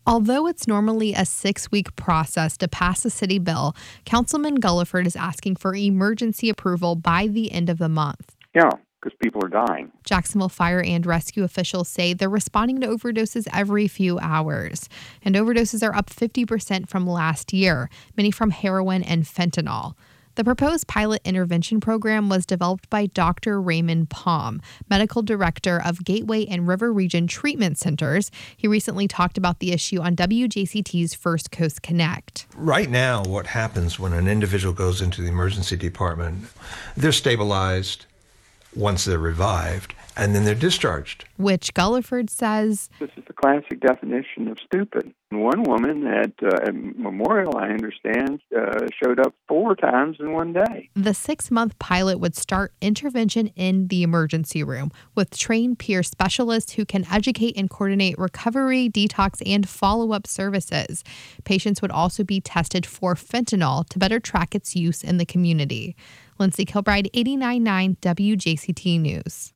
Although it's normally a 6-week process to pass a city bill, Councilman Gulliford is asking for emergency approval by the end of the month. Yeah, because people are dying. Jacksonville Fire and Rescue officials say they're responding to overdoses every few hours. And overdoses are up 50% from last year, many from heroin and fentanyl. The proposed pilot intervention program was developed by Dr. Raymond Palm, medical director of Gateway and River Region Treatment Centers. He recently talked about the issue on WJCT's First Coast Connect. Right now, what happens when an individual goes into the emergency department, they're stabilized once they're revived, and then they're discharged. Which Gulliford says, this is the classic definition of stupid. One woman at Memorial, I understand, showed up 4 times in one day. The 6-month pilot would start intervention in the emergency room with trained peer specialists who can educate and coordinate recovery, detox, and follow-up services. Patients would also be tested for fentanyl to better track its use in the community. Lindsay Kilbride, 89.9 WJCT News.